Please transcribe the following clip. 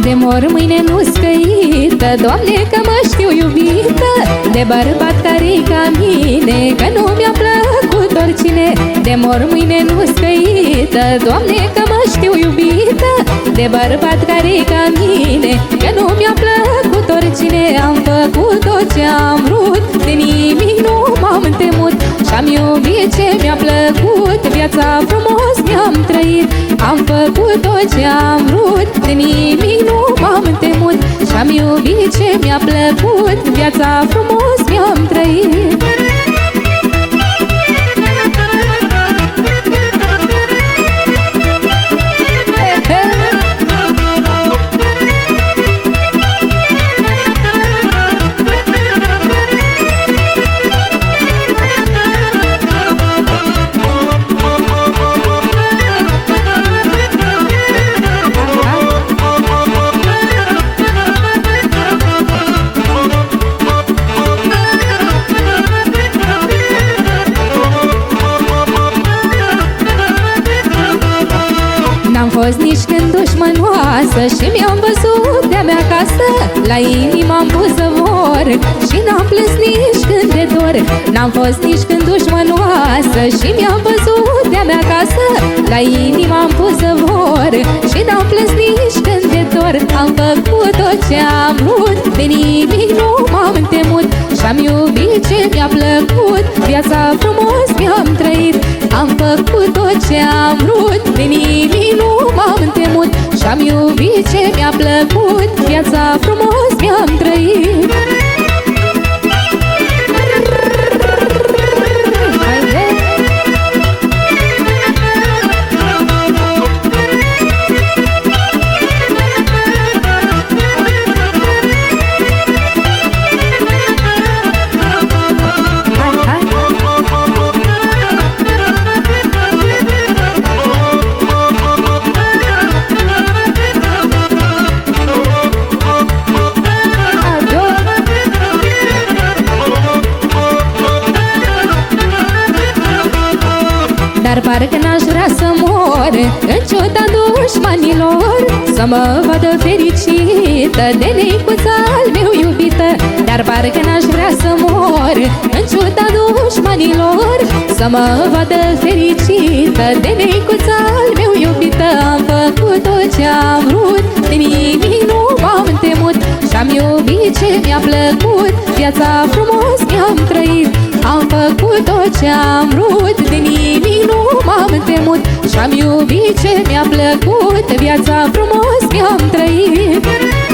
De mor mâine nu scăită, Doamne, că mă știu iubită de bărbat care-i ca mine, că nu mi-a plăcut oricine. De mor mâine nu scăită, Doamne, că mă știu iubită de bărbat care-i ca mine, că nu mi-a plăcut oricine. Am făcut tot ce am vrut, de nimic nu m-am temut, și-am iubit ce mi-a plăcut, viața frumos mi-am trăit. Am făcut tot ce am vrut, de nimic nu m-am temut, și-am iubit ce mi-a plăcut, viața frumos mi-am trăit. N-am fost nici când dușmănoasă și mi-am văzut de-a mea casă, la inimă am pus zăvor și n-am plâns nici când de dor. N-am fost nici când dușmănoasă și mi-am văzut de-a mea casă, la inimă am pus zăvor și n-am plâns nici când de dor. Am făcut tot ce am vrut, de nimic nu m-am temut, și-am iubit ce mi-a plăcut, viața frumos mi-am trăit. Am făcut tot ce am vrut, de nimic nu m-am temut, și-am iubit ce mi-a plăcut, viața frumos mi-am trăit. Dar parcă n-aș vrea să mor în ciuda dușmanilor, să mă vadă fericită de neicuța al meu iubită. Dar parcă n-aș vrea să mor în ciuda dușmanilor, să mă vadă fericită de neicuța al meu iubită. Am făcut tot ce am vrut, de nimic nu m-am temut, și-am iubit ce mi-a plăcut, viața frumos mi-am trăit. Am făcut tot ce am vrut, de nimic nu m-am temut, și-am iubit ce mi-a plăcut, viața frumos mi-am trăit.